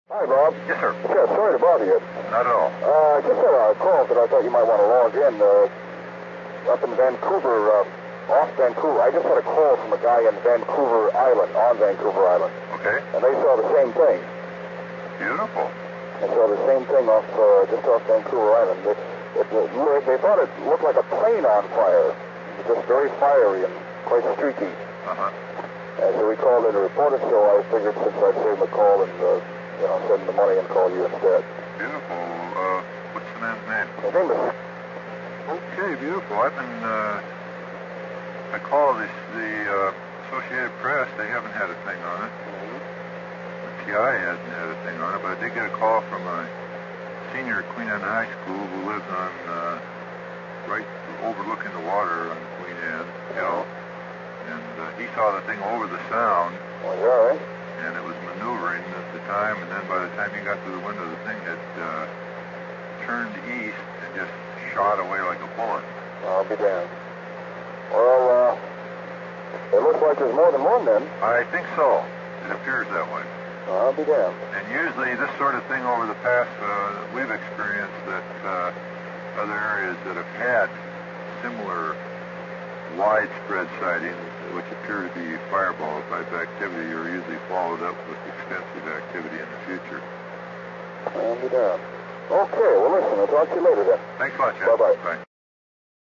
Hi, Bob. Yes, sir. Yeah, sorry to bother you. Not at all. Just had a call that I thought you might want to log in. Up in Vancouver, off Vancouver. I just had a call from a guy in Vancouver Island, on Vancouver Island. Okay. And they saw the same thing. Beautiful. They saw the same thing just off Vancouver Island. They thought it looked like a plane on fire. It was just very fiery and quite streaky. Uh-huh. And so we called in to report it, so I figured since I'd saved the call and, send the money and call you instead. Beautiful. What's the man's name? His name is... Okay, beautiful. I've been, I called the Associated Press. They haven't had a thing on it. The TI hasn't had a thing on it, but I did get a call from a senior at Queen Anne High School who lives on, right overlooking the water on Queen Anne Hill. And he saw the thing over the sound. Oh, yeah, right? And it was maneuvering at the time, and then by the time he got to the window, the thing had turned east and just shot away like a bullet. I'll be damned. Well, it looks like there's more than one then. I think so. It appears that way. I'll be damned. And usually this sort of thing over the past, we've experienced that other areas that have had similar widespread sightings, which appear to be fireball type activity, are usually followed up with extensive activity in the future. I'll be damned. Okay, well listen, I'll talk to you later then. Thanks a lot, Jeff. Bye-bye. Bye.